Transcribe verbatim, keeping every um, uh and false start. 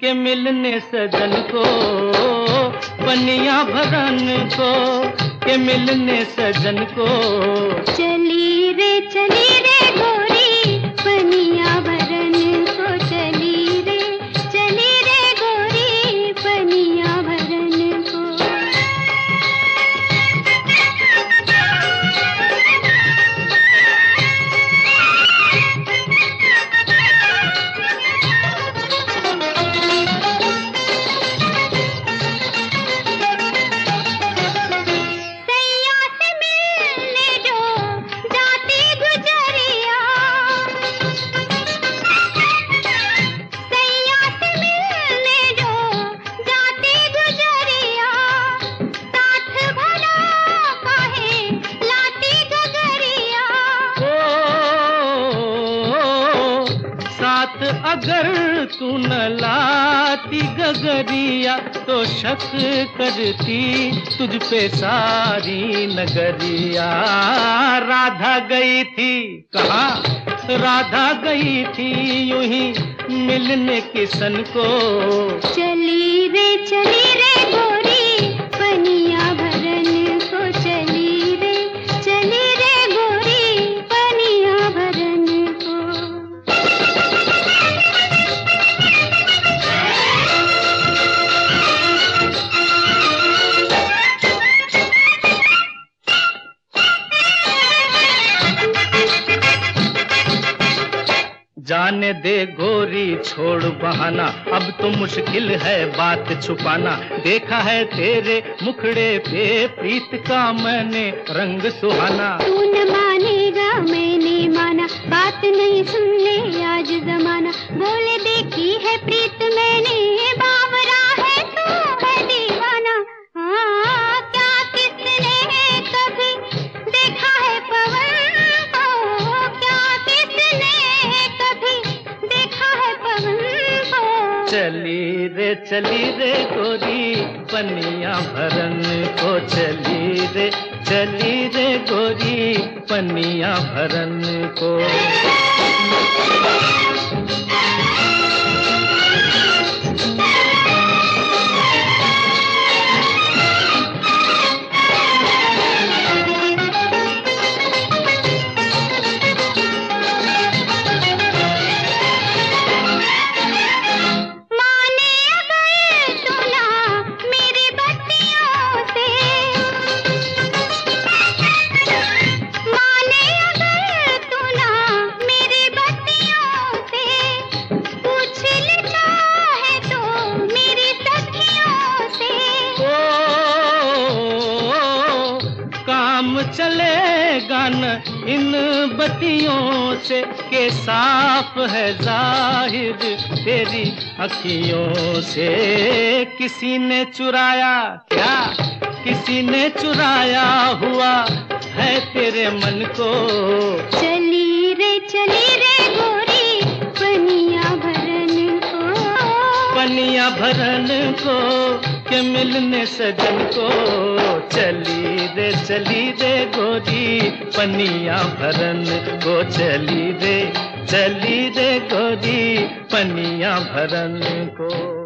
के मिलने सजन को, पनिया भरन को के मिलने सजन को। चली रे चली रे गोरी पनिया भरन को, चली रे चली रे गोरी पनिया भरन को। अगर तू न लाती गगरिया तो शक करती तुझ पे सारी नगरिया। राधा गई थी कहाँ, राधा गई थी यूं ही मिलने किसन को। चली रे चली रे गोरी पनिया भरन को, चली रे चली रे गोरी पनिया भरन को। जाने दे गोरी छोड़ बहाना, अब तो मुश्किल है बात छुपाना। देखा है तेरे मुखड़े पे प्रीत का मैंने रंग सुहाना। तू न मानेगा मैंने माना, बात नहीं सुन ले आज जमाना। बोले देखी है प्रीत मैंने, बावरा है तू है दीवाना। हाँ क्या किसने कभी देखा है पवन को, क्या किसने कभी देखा है पवन को। चली रे चली रे गोरी पनिया भरन को, चली रे चली रे गोरी पनिया भरन को। चलेगा न इन बत्तियों से के साफ है जाहिर तेरी अखियों से। किसी ने चुराया क्या, किसी ने चुराया हुआ है तेरे मन को। चली रे चली रे गोरी पनिया भरन को, पनिया भरन को के मिलने सजन को। चली रे चली रे गोरी पनिया भरन को, चली रे चली रे गोरी पनिया भरन को।